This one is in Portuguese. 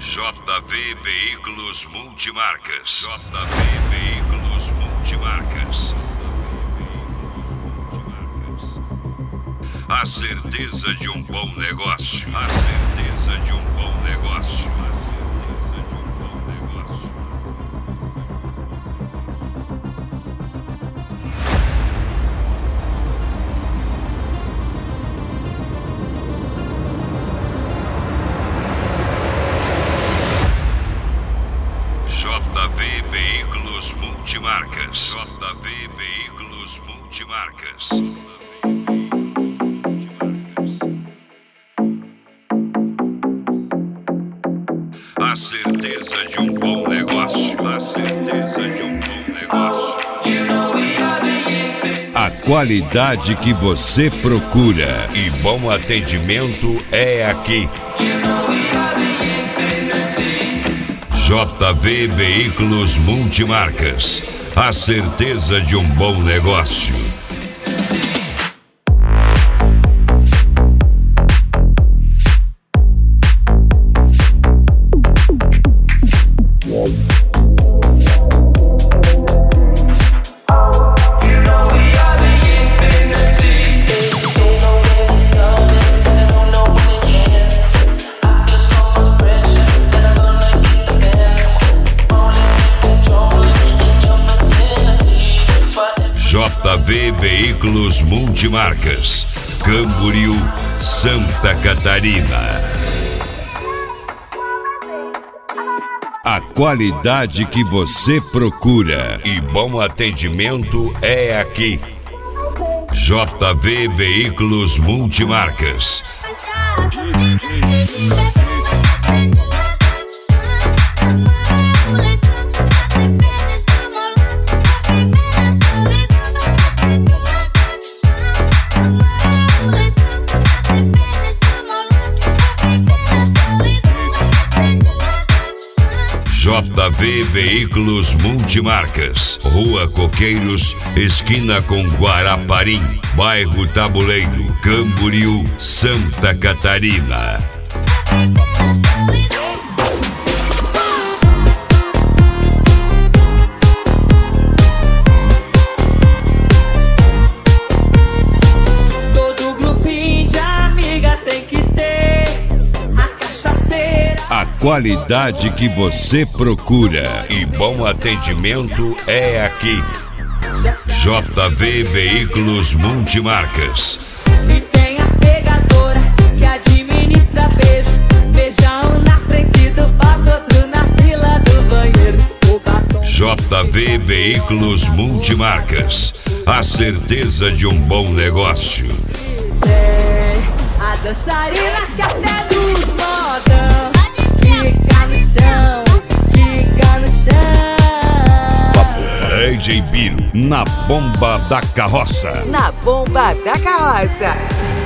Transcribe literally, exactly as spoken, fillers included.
J V Veículos Multimarcas. J V Veículos Multimarcas. A certeza de um bom negócio. A certeza de um bom negócio. J V Veículos Multimarcas. J V Veículos Multimarcas. A certeza de um bom negócio. A certeza de um bom negócio. A qualidade que você procura e bom atendimento é aqui. J V Veículos Multimarcas. A certeza de um bom negócio. J V Veículos Multimarcas, Camboriú, Santa Catarina. A qualidade que você procura e bom atendimento é aqui. J V Veículos Multimarcas. J V Veículos Multimarcas, Rua Coqueiros, esquina com Guaraparim, bairro Tabuleiro, Camboriú, Santa Catarina. A qualidade que você procura e bom atendimento é aqui. J V Veículos Multimarcas. E tem a pegadora que administra beijo. Beijão na frente do bato, outro na fila do banheiro. J V Veículos Multimarcas. A certeza de um bom negócio. Tem a dançarina que até nos modão. Fica no chão, fica no chão. D J Biro, na bomba da carroça. Na bomba da carroça.